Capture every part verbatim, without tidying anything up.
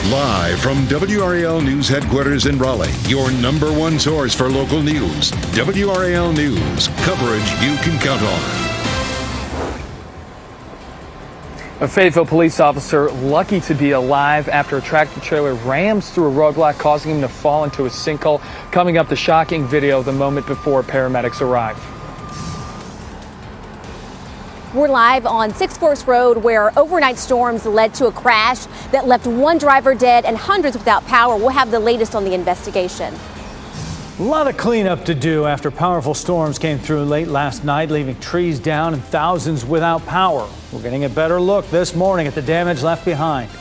Live from W R A L News headquarters in Raleigh, your number one source for local news. W R A L News, coverage you can count on. A Fayetteville police officer lucky to be alive after a tractor trailer rams through a roadblock, causing him to fall into a sinkhole. Coming up, the shocking video the moment before paramedics arrive. We're live on Six Forks Road, where overnight storms led to a crash that left one driver dead and hundreds without power. We'll have the latest on the investigation. A lot of cleanup to do after powerful storms came through late last night, leaving trees down and thousands without power. We're getting a better look this morning at the damage left behind.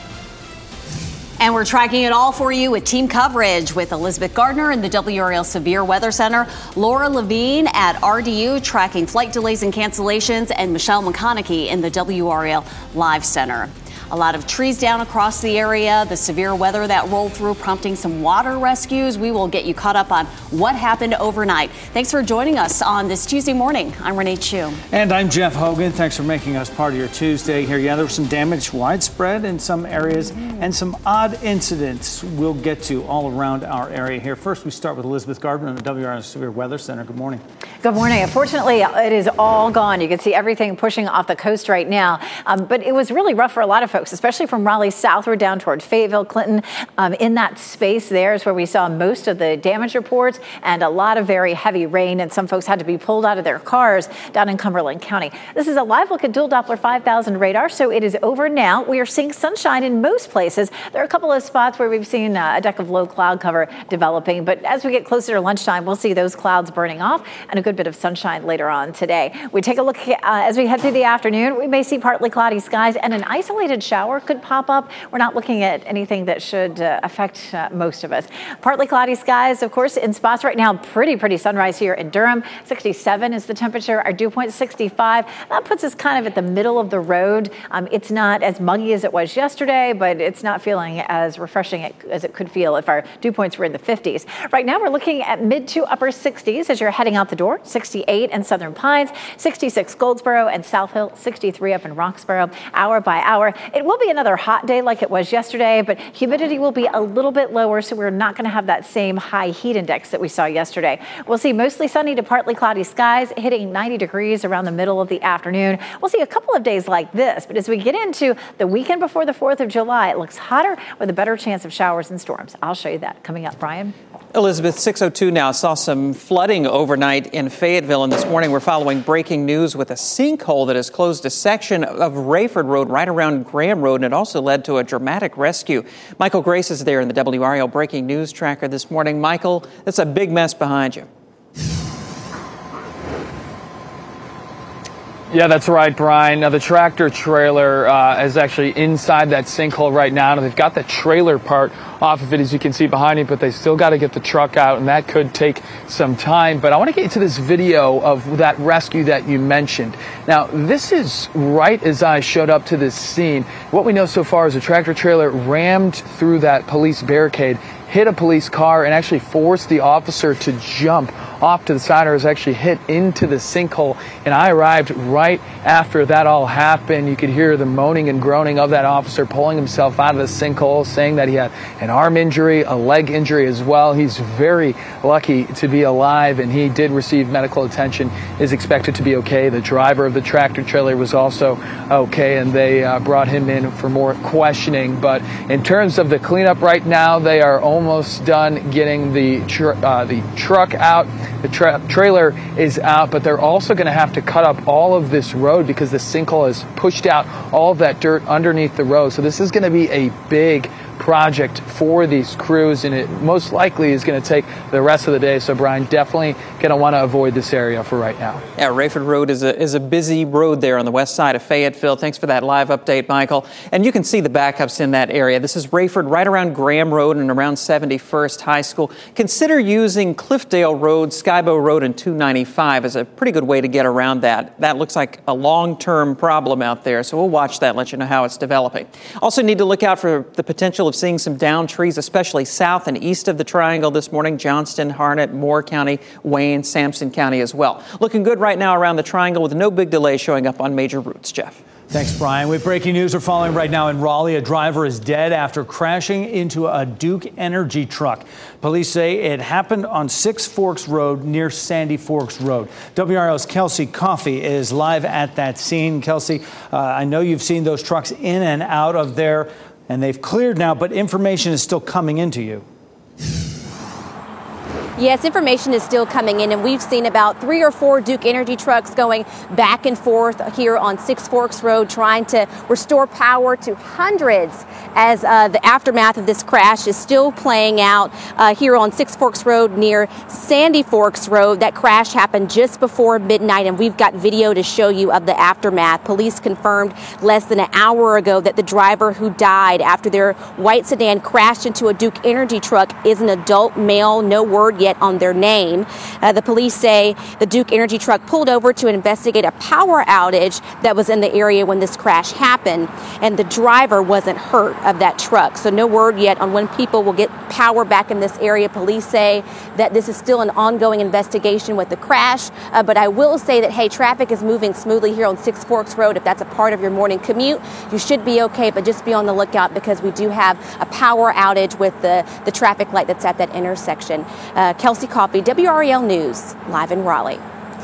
And we're tracking it all for you with team coverage with Elizabeth Gardner in the W R A L Severe Weather Center, Laura Levine at R D U tracking flight delays and cancellations, and Michelle McConaughey in the W R A L Live Center. A lot of trees down across the area, the severe weather that rolled through prompting some water rescues. We will get you caught up on what happened overnight. Thanks for joining us on this Tuesday morning. I'm Renee Chu. And I'm Jeff Hogan. Thanks for making us part of your Tuesday here. Yeah, there was some damage widespread in some areas and some odd incidents we'll get to all around our area here. First, we start with Elizabeth Gardner in the W R A L Severe Weather Center. Good morning. Good morning. Unfortunately, it is all gone. You can see everything pushing off the coast right now. Um, but it was really rough for a lot of folks, especially from Raleigh southward down toward Fayetteville, Clinton. Um, in that space there is where we saw most of the damage reports and a lot of very heavy rain, and some folks had to be pulled out of their cars down in Cumberland County. This is a live look at dual Doppler five thousand radar, so it is over now. We are seeing sunshine in most places. There are a couple of spots where we've seen uh, a deck of low cloud cover developing, but as we get closer to lunchtime, we'll see those clouds burning off and a good bit of sunshine later on today. We take a look uh, as we head through the afternoon. We may see partly cloudy skies and an isolated shower could pop up. We're not looking at anything that should uh, affect uh, most of us. Partly cloudy skies, of course, in spots right now. Pretty, pretty sunrise here in Durham. sixty-seven is the temperature. Our dew point sixty-five. That puts us kind of at the middle of the road. Um, it's not as muggy as it was yesterday, but it's not feeling as refreshing as it could feel if our dew points were in the fifties. Right now, we're looking at mid to upper sixties as you're heading out the door. sixty-eight in Southern Pines, sixty-six Goldsboro and South Hill, sixty-three up in Roxborough, hour by hour. It will be another hot day like it was yesterday, but humidity will be a little bit lower, so we're not going to have that same high heat index that we saw yesterday. We'll see mostly sunny to partly cloudy skies, hitting ninety degrees around the middle of the afternoon. We'll see a couple of days like this, but as we get into the weekend before the fourth of July, it looks hotter with a better chance of showers and storms. I'll show you that coming up. Brian? Elizabeth, six oh two now. Saw some flooding overnight in Fayetteville, and this morning we're following breaking news with a sinkhole that has closed a section of Rayford Road right around Graham Road, and it also led to a dramatic rescue. Michael Grace is there in the W R A L Breaking News Tracker this morning. Michael, that's a big mess behind you. Yeah, that's right, Brian. Now, the tractor trailer uh, is actually inside that sinkhole right now. Now, they've got the trailer part off of it, as you can see behind me, but they still got to get the truck out, and that could take some time. But I want to get you to this video of that rescue that you mentioned. Now, this is right as I showed up to this scene. What we know so far is a tractor trailer rammed through that police barricade, hit a police car, and actually forced the officer to jump off to the side, or was actually hit into the sinkhole. And I arrived right after that all happened. You could hear the moaning and groaning of that officer pulling himself out of the sinkhole, saying that he had an arm injury, a leg injury as well. He's very lucky to be alive, and he did receive medical attention, is expected to be okay. The driver of the tractor trailer was also okay, and they uh, brought him in for more questioning. But in terms of the cleanup right now, they are almost done getting the tr- uh, the truck out. The tra- trailer is out, but they're also going to have to cut up all of this road because the sinkhole has pushed out all of that dirt underneath the road. So this is going to be a big project for these crews, and it most likely is going to take the rest of the day. So, Brian, definitely going to want to avoid this area for right now. Yeah, Rayford Road is a is a busy road there on the west side of Fayetteville. Thanks for that live update, Michael. And you can see the backups in that area. This is Rayford right around Graham Road and around seventy-first High School. Consider using Cliffdale Road, Skybo Road, and two ninety-five as a pretty good way to get around that. That looks like a long-term problem out there, so we'll watch that and let you know how it's developing. Also need to look out for the potential of seeing some downed trees, especially south and east of the Triangle this morning. Johnston, Harnett, Moore County, Wayne, Sampson County as well. Looking good right now around the Triangle with no big delay showing up on major routes. Jeff. Thanks, Brian. With breaking news we're following right now in Raleigh, a driver is dead after crashing into a Duke Energy truck. Police say it happened on Six Forks Road near Sandy Forks Road. W R L's Kelsey Coffey is live at that scene. Kelsey, uh, I know you've seen those trucks in and out of there, and they've cleared now, but information is still coming into you. Yes, information is still coming in, and we've seen about three or four Duke Energy trucks going back and forth here on Six Forks Road, trying to restore power to hundreds as uh, the aftermath of this crash is still playing out uh, here on Six Forks Road near Sandy Forks Road. That crash happened just before midnight, and we've got video to show you of the aftermath. Police confirmed less than an hour ago that the driver who died after their white sedan crashed into a Duke Energy truck is an adult male. No word yet on their name. Uh, the police say the Duke Energy truck pulled over to investigate a power outage that was in the area when this crash happened, and the driver wasn't hurt of that truck. So no word yet on when people will get power back in this area. Police say that this is still an ongoing investigation with the crash, uh, but I will say that, hey, traffic is moving smoothly here on Six Forks Road. If that's a part of your morning commute, you should be okay, but just be on the lookout because we do have a power outage with the, the traffic light that's at that intersection. Uh, Kelsey Coffey, W R A L News, live in Raleigh.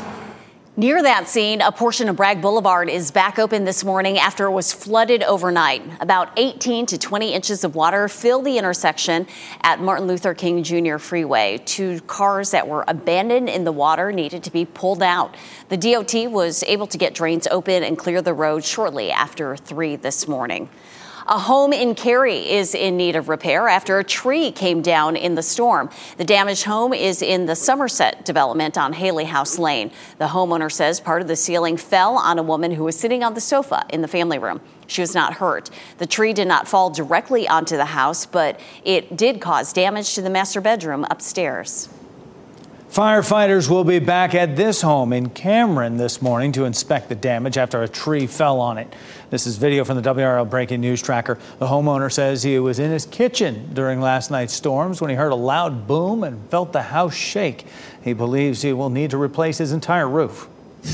Near that scene, a portion of Bragg Boulevard is back open this morning after it was flooded overnight. About eighteen to twenty inches of water filled the intersection at Martin Luther King Junior Freeway. Two cars that were abandoned in the water needed to be pulled out. The D O T was able to get drains open and clear the road shortly after three this morning. A home in Cary is in need of repair after a tree came down in the storm. The damaged home is in the Somerset development on Haley House Lane. The homeowner says part of the ceiling fell on a woman who was sitting on the sofa in the family room. She was not hurt. The tree did not fall directly onto the house, but it did cause damage to the master bedroom upstairs. Firefighters will be back at this home in Cameron this morning to inspect the damage after a tree fell on it. This is video from the W R L Breaking News Tracker. The homeowner says he was in his kitchen during last night's storms when he heard a loud boom and felt the house shake. He believes he will need to replace his entire roof.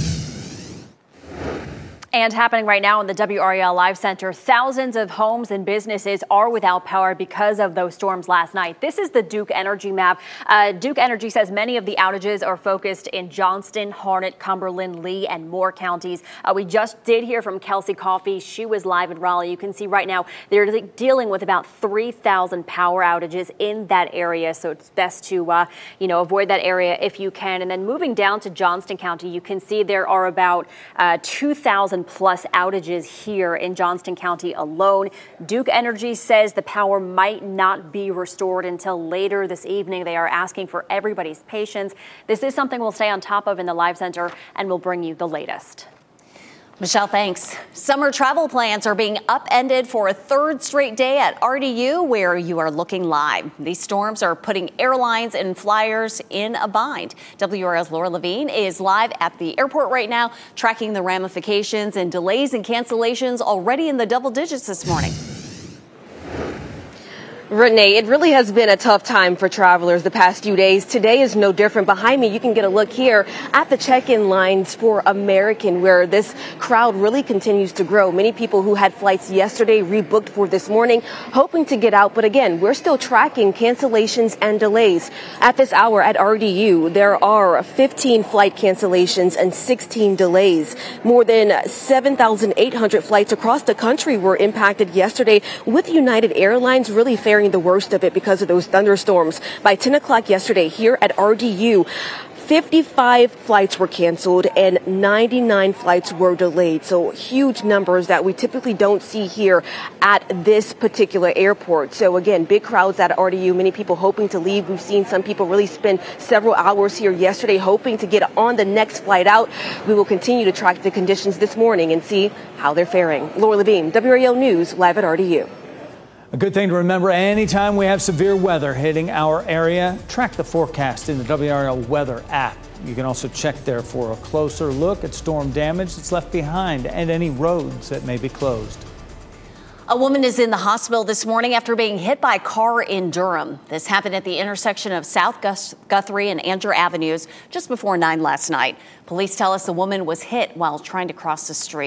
And happening right now in the W R A L Live Center, thousands of homes and businesses are without power because of those storms last night. This is the Duke Energy map. Uh, Duke Energy says many of the outages are focused in Johnston, Harnett, Cumberland, Lee, and Moore counties. Uh, we just did hear from Kelsey Coffey. She was live in Raleigh. You can see right now they're dealing with about three thousand power outages in that area. So it's best to, uh, you know, avoid that area if you can. And then moving down to Johnston County, you can see there are about uh, two thousand plus outages here in Johnston County alone. Duke Energy says the power might not be restored until later this evening. They are asking for everybody's patience. This is something we'll stay on top of in the Live Center, and we'll bring you the latest. Michelle, thanks. Summer travel plans are being upended for a third straight day at R D U, where you are looking live. These storms are putting airlines and flyers in a bind. W R L's Laura Levine is live at the airport right now, tracking the ramifications and delays and cancellations already in the double digits this morning. Renee, it really has been a tough time for travelers the past few days. Today is no different. Behind me, you can get a look here at the check-in lines for American, where this crowd really continues to grow. Many people who had flights yesterday rebooked for this morning, hoping to get out. But again, we're still tracking cancellations and delays. At this hour at R D U, there are fifteen flight cancellations and sixteen delays. More than seven thousand eight hundred flights across the country were impacted yesterday, with United Airlines really faring the worst of it because of those thunderstorms. By ten o'clock yesterday here at R D U, fifty-five flights were canceled and ninety-nine flights were delayed. So huge numbers that we typically don't see here at this particular airport. So again, big crowds at R D U, many people hoping to leave. We've seen some people really spend several hours here yesterday hoping to get on the next flight out. We will continue to track the conditions this morning and see how they're faring. Laura Levine, W R A L News, live at R D U. A good thing to remember anytime we have severe weather hitting our area, track the forecast in the W R L Weather app. You can also check there for a closer look at storm damage that's left behind and any roads that may be closed. A woman is in the hospital this morning after being hit by a car in Durham. This happened at the intersection of South Guthrie and Andrew Avenues just before nine last night. Police tell us the woman was hit while trying to cross the street.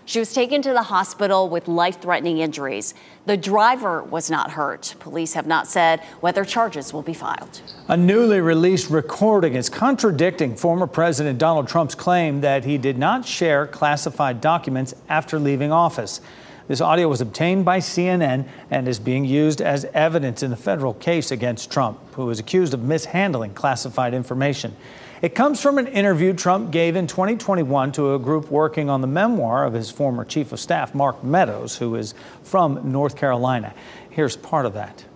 She was taken to the hospital with life-threatening injuries. The driver was not hurt. Police have not said whether charges will be filed. A newly released recording is contradicting former President Donald Trump's claim that he did not share classified documents after leaving office. This audio was obtained by C N N and is being used as evidence in the federal case against Trump, who is accused of mishandling classified information. It comes from an interview Trump gave in twenty twenty-one to a group working on the memoir of his former chief of staff, Mark Meadows, who is from North Carolina. Here's part of that.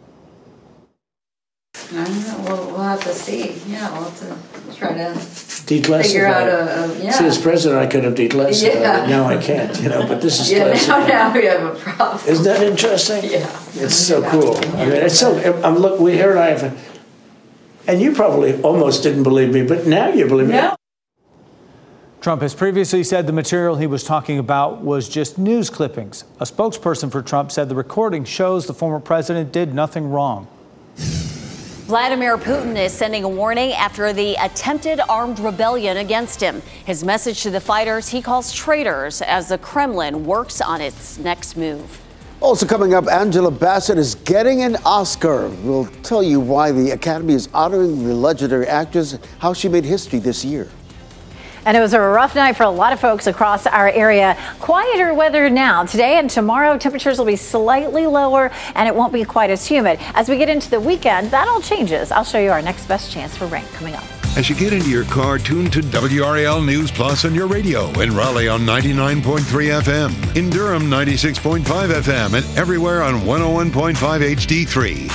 I don't know. We'll, we'll have to see. Yeah, we'll have to try to declassify. Figure out a, a yeah. See, as president, I could have declassified yeah. it. Now I can't, you know, but this is yeah, classified. Now, now we have a problem. Isn't that interesting? Yeah. It's so cool. I mean, it's so, I'm look, we here and I have, a, and you probably almost didn't believe me, but now you believe me. No. Trump has previously said the material he was talking about was just news clippings. A spokesperson for Trump said the recording shows the former president did nothing wrong. Vladimir Putin is sending a warning after the attempted armed rebellion against him. His message to the fighters he calls traitors as the Kremlin works on its next move. Also coming up, Angela Bassett is getting an Oscar. We'll tell you why the Academy is honoring the legendary actress, how she made history this year. And it was a rough night for a lot of folks across our area. Quieter weather now. Today and tomorrow, temperatures will be slightly lower and it won't be quite as humid. As we get into the weekend, that all changes. I'll show you our next best chance for rain coming up. As you get into your car, tune to W R A L News Plus on your radio. In Raleigh on ninety-nine point three F M. In Durham, ninety-six point five F M. And everywhere on one oh one point five H D three.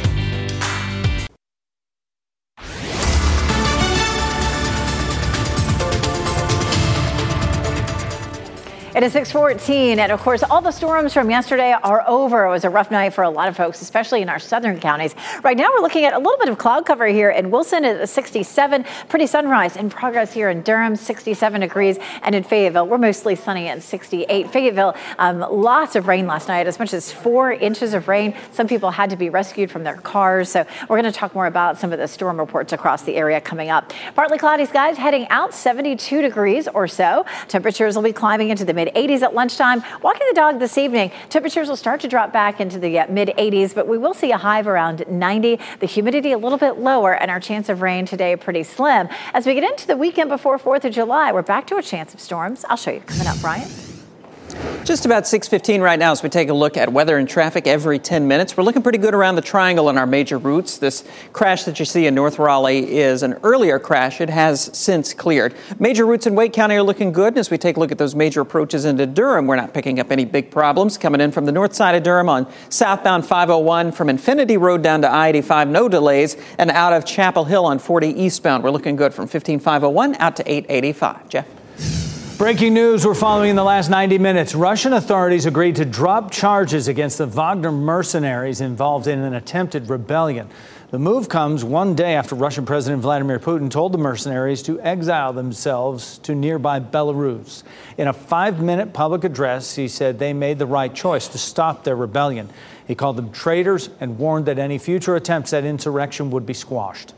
It is six fourteen, and of course, all the storms from yesterday are over. It was a rough night for a lot of folks, especially in our southern counties. Right now, we're looking at a little bit of cloud cover here in Wilson at sixty-seven. Pretty sunrise in progress here in Durham, sixty-seven degrees, and in Fayetteville, we're mostly sunny at sixty-eight. Fayetteville, um, lots of rain last night, as much as four inches of rain. Some people had to be rescued from their cars. So we're going to talk more about some of the storm reports across the area coming up. Partly cloudy skies heading out, seventy-two degrees or so. Temperatures will be climbing into the mid eighties at lunchtime. Walking the dog this evening, temperatures will start to drop back into the uh, mid eighties, but we will see a high of around ninety. The humidity a little bit lower, and our chance of rain today pretty slim. As we get into the weekend before fourth of July, we're back to a chance of storms. I'll show you coming up, Brian. Just about six fifteen right now as we take a look at weather and traffic every ten minutes. We're looking pretty good around the triangle on our major routes. This crash that you see in North Raleigh is an earlier crash. It has since cleared. Major routes in Wake County are looking good. And as we take a look at those major approaches into Durham, we're not picking up any big problems. Coming in from the north side of Durham on southbound five oh one from Infinity Road down to I eighty-five, no delays. And out of Chapel Hill on forty eastbound, we're looking good from fifteen five oh one out to eight eighty-five. Jeff? Breaking news we're following in the last ninety minutes. Russian authorities agreed to drop charges against the Wagner mercenaries involved in an attempted rebellion. The move comes one day after Russian President Vladimir Putin told the mercenaries to exile themselves to nearby Belarus. In a five-minute public address, he said they made the right choice to stop their rebellion. He called them traitors and warned that any future attempts at insurrection would be squashed.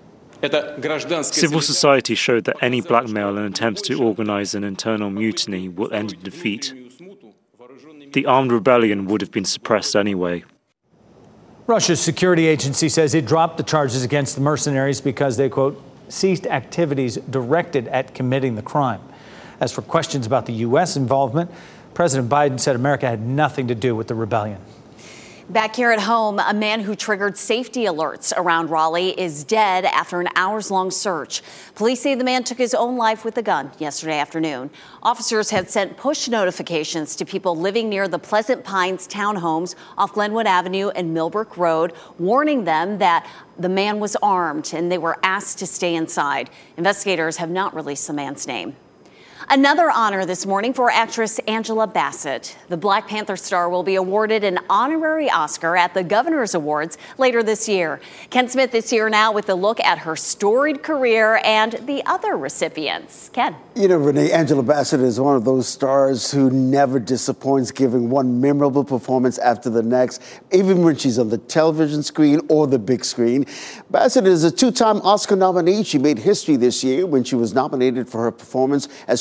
Civil society showed that any blackmail and attempts to organize an internal mutiny will end in defeat. The armed rebellion would have been suppressed anyway. Russia's security agency says it dropped the charges against the mercenaries because they, quote, ceased activities directed at committing the crime. As for questions about the U S involvement, President Biden said America had nothing to do with the rebellion. Back here at home, a man who triggered safety alerts around Raleigh is dead after an hours-long search. Police say the man took his own life with a gun yesterday afternoon. Officers had sent push notifications to people living near the Pleasant Pines townhomes off Glenwood Avenue and Millbrook Road, warning them that the man was armed and they were asked to stay inside. Investigators have not released the man's name. Another honor this morning for actress Angela Bassett. The Black Panther star will be awarded an honorary Oscar at the Governor's Awards later this year. Ken Smith is here now with a look at her storied career and the other recipients. Ken. You know, Renee, Angela Bassett is one of those stars who never disappoints, giving one memorable performance after the next, even when she's on the television screen or the big screen. Bassett is a two-time Oscar nominee. She made history this year when she was nominated for her performance as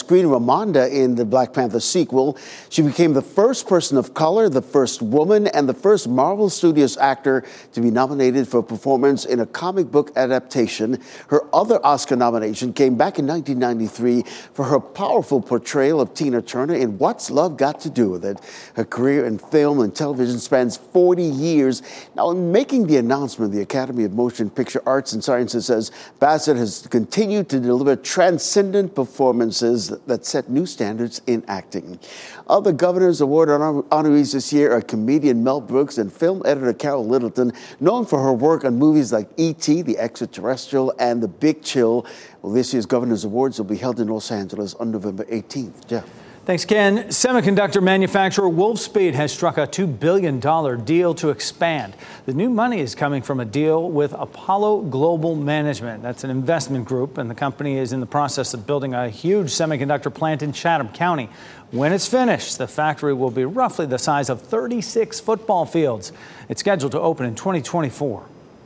screen Ramonda in the Black Panther sequel. She became the first person of color, the first woman, and the first Marvel Studios actor to be nominated for performance in a comic book adaptation. Her other Oscar nomination came back in nineteen ninety-three for her powerful portrayal of Tina Turner in What's Love Got to Do with It? Her career in film and television spans forty years. Now, in making the announcement, the Academy of Motion Picture Arts and Sciences says Bassett has continued to deliver transcendent performances that set new standards in acting. Other Governor's Award honor- honorees this year are comedian Mel Brooks and film editor Carol Littleton, known for her work on movies like E T, The Extraterrestrial, and The Big Chill. Well, this year's Governor's Awards will be held in Los Angeles on November eighteenth. Jeff. Thanks, Ken. Semiconductor manufacturer Wolfspeed has struck a two billion dollars deal to expand. The new money is coming from a deal with Apollo Global Management. That's an investment group, and the company is in the process of building a huge semiconductor plant in Chatham County. When it's finished, the factory will be roughly the size of thirty-six football fields. It's scheduled to open in twenty twenty-four.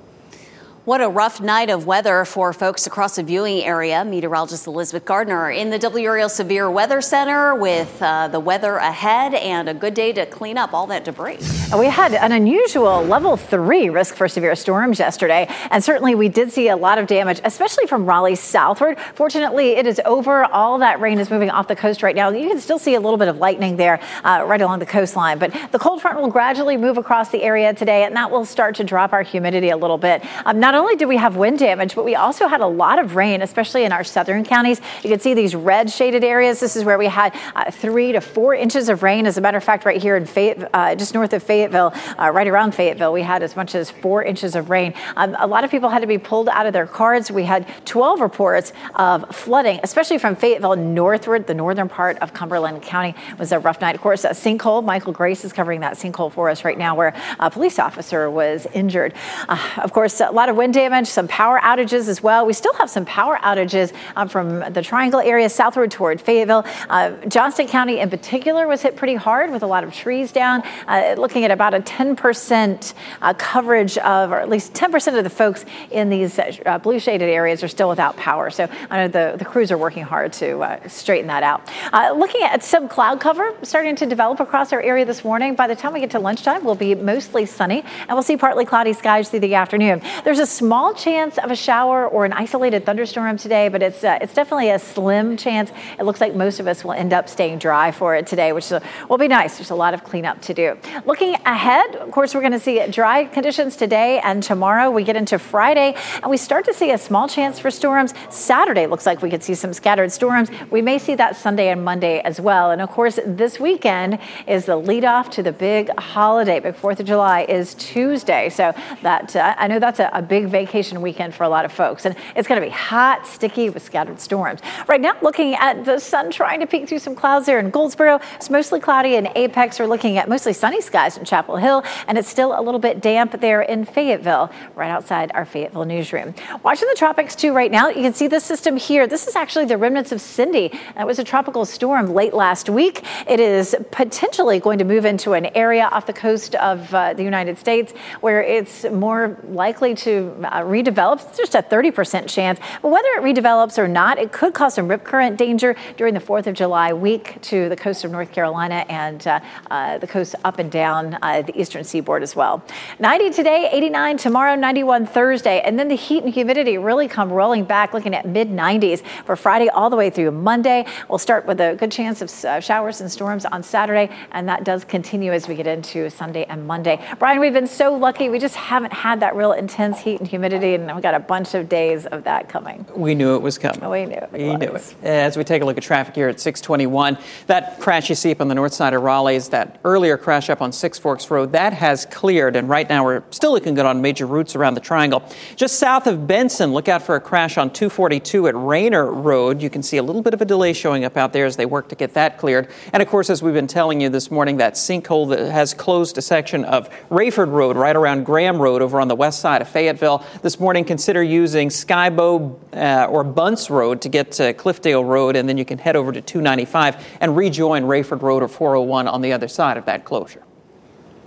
What a rough night of weather for folks across the viewing area. Meteorologist Elizabeth Gardner in the W R A L Severe Weather Center with uh, the weather ahead and a good day to clean up all that debris. We had an unusual level three risk for severe storms yesterday, and certainly we did see a lot of damage, especially from Raleigh southward. Fortunately, it is over. All that rain is moving off the coast right now. You can still see a little bit of lightning there uh, right along the coastline, but the cold front will gradually move across the area today, and that will start to drop our humidity a little bit. Um, not Not only did we have wind damage, but we also had a lot of rain, especially in our southern counties. You can see these red shaded areas. This is where we had uh, three to four inches of rain. As a matter of fact, right here in Fayette, uh, just north of Fayetteville, uh, right around Fayetteville, we had as much as four inches of rain. Um, a lot of people had to be pulled out of their cars. We had twelve reports of flooding, especially from Fayetteville northward. The northern part of Cumberland County was a rough night. Of course, a sinkhole. Michael Grace is covering that sinkhole for us right now, where a police officer was injured. Uh, of course, a lot of wind damage, some power outages as well. We still have some power outages um, from the Triangle area southward toward Fayetteville. Uh, Johnston County in particular was hit pretty hard with a lot of trees down, uh, looking at about a ten percent uh, coverage of, or at least ten percent of the folks in these uh, blue shaded areas are still without power. So I know the, the crews are working hard to uh, straighten that out. Uh, looking at some cloud cover starting to develop across our area this morning. By the time we get to lunchtime, we'll be mostly sunny, and we'll see partly cloudy skies through the afternoon. There's a small chance of a shower or an isolated thunderstorm today, but it's uh, it's definitely a slim chance. It looks like most of us will end up staying dry for it today, which will be nice. There's a lot of cleanup to do. Looking ahead, of course, we're going to see dry conditions today and tomorrow. We get into Friday, and we start to see a small chance for storms. Saturday looks like we could see some scattered storms. We may see that Sunday and Monday as well. And of course, this weekend is the lead off to the big holiday. Big fourth of July is Tuesday. So that uh, I know that's a, a big vacation weekend for a lot of folks. And it's going to be hot, sticky with scattered storms. Right now, looking at the sun trying to peek through some clouds there in Goldsboro. It's mostly cloudy in Apex. We're looking at mostly sunny skies in Chapel Hill. And it's still a little bit damp there in Fayetteville, right outside our Fayetteville newsroom. Watching the tropics too right now. You can see this system here. This is actually the remnants of Cindy. It was a tropical storm late last week. It is potentially going to move into an area off the coast of uh, the United States where it's more likely to uh, redevelop. It's just a thirty percent chance. But whether it redevelops or not, it could cause some rip current danger during the fourth of July week to the coast of North Carolina and uh, uh, the coast up and down uh, the eastern seaboard as well. ninety today, eighty-nine tomorrow, ninety-one Thursday. And then the heat and humidity really come rolling back, looking at mid nineties for Friday all the way through Monday. We'll start with a good chance of uh, showers and storms on Saturday, and that does continue as we get into Sunday and Monday. Brian, we've been so lucky. We just haven't had that real intense heat and humidity, and we've got a bunch of days of that coming. We knew it was coming. We knew it. We knew it. As we take a look at traffic here at six twenty-one, that crash you see up on the north side of Raleigh is that earlier crash up on Six Forks Road. That has cleared, and right now we're still looking good on major routes around the Triangle. Just south of Benson, look out for a crash on two forty-two at Rayner Road. You can see a little bit of a delay showing up out there as they work to get that cleared. And of course, as we've been telling you this morning, that sinkhole that has closed a section of Rayford Road right around Graham Road over on the west side of Fayetteville. This morning, consider using Skybow uh, or Bunce Road to get to Cliffdale Road, and then you can head over to two ninety-five and rejoin Rayford Road or four oh one on the other side of that closure.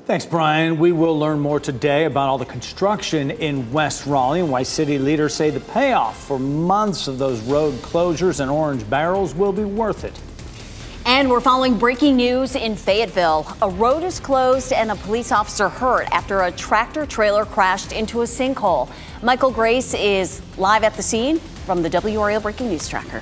Thanks, Brian. We will learn more today about all the construction in West Raleigh and why city leaders say the payoff for months of those road closures and orange barrels will be worth it. And we're following breaking news in Fayetteville. A road is closed and a police officer hurt after a tractor trailer crashed into a sinkhole. Michael Grace is live at the scene from the W R A L Breaking News Tracker.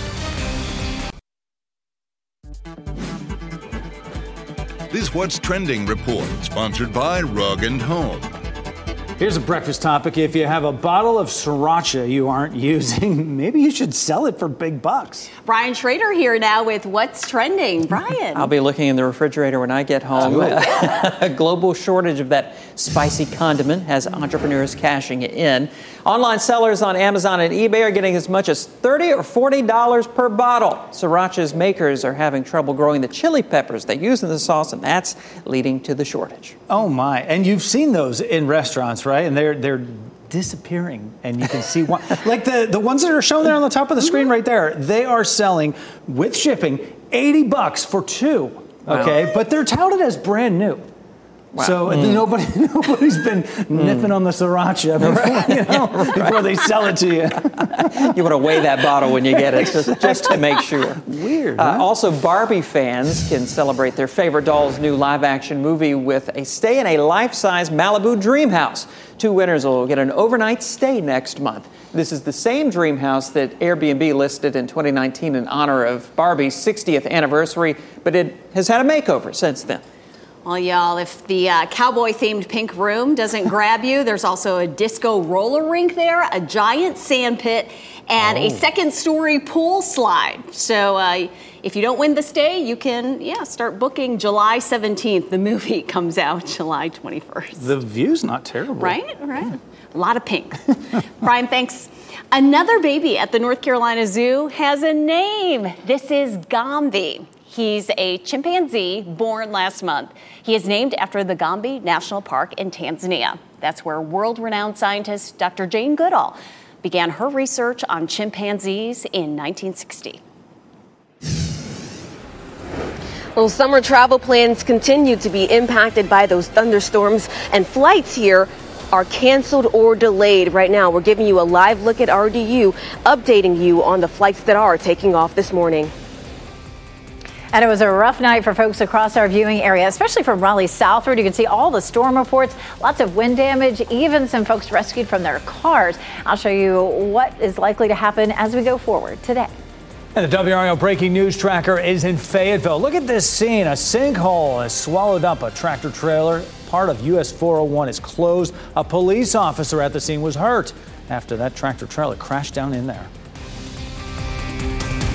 This What's Trending report, sponsored by Rug and Home. Here's a breakfast topic. If you have a bottle of sriracha you aren't using, maybe you should sell it for big bucks. Brian Schrader here now with What's Trending. Brian. I'll be looking in the refrigerator when I get home. A global shortage of that spicy condiment has entrepreneurs cashing in. Online sellers on Amazon and eBay are getting as much as thirty or forty dollars per bottle. Sriracha's makers are having trouble growing the chili peppers they use in the sauce, and that's leading to the shortage. Oh my! And you've seen those in restaurants, right? And they're they're disappearing, and you can see one, like the the ones that are shown there on the top of the screen right there. They are selling with shipping eighty bucks for two. Okay, wow. But they're touted as brand new. Wow. So mm. nobody, nobody's been mm. nipping on the sriracha before, you know, right. before they sell it to you. You want to weigh that bottle when you get it, just, just to make sure. Weird. Uh, huh? Also, Barbie fans can celebrate their favorite doll's new live-action movie with a stay in a life-size Malibu dream house. Two winners will get an overnight stay next month. This is the same dream house that Airbnb listed in twenty nineteen in honor of Barbie's sixtieth anniversary, but it has had a makeover since then. Well, y'all, if the uh, cowboy-themed pink room doesn't grab you, there's also a disco roller rink there, a giant sand pit, and oh. a second-story pool slide. So uh, if you don't win the stay, you can, yeah, start booking July seventeenth. The movie comes out July twenty-first. The view's not terrible. Right, right. A lot of pink. Brian, thanks. Another baby at the North Carolina Zoo has a name. This is Gombe. He's a chimpanzee born last month. He is named after the Gombe National Park in Tanzania. That's where world-renowned scientist Doctor Jane Goodall began her research on chimpanzees in nineteen sixty. Well, summer travel plans continue to be impacted by those thunderstorms, and flights here are canceled or delayed. Right now, we're giving you a live look at R D U, updating you on the flights that are taking off this morning. And it was a rough night for folks across our viewing area, especially from Raleigh southward. You can see all the storm reports, lots of wind damage, even some folks rescued from their cars. I'll show you what is likely to happen as we go forward today. And the W R A L Breaking News Tracker is in Fayetteville. Look at this scene. A sinkhole has swallowed up a tractor trailer. Part of U S four oh one is closed. A police officer at the scene was hurt after that tractor trailer crashed down in there.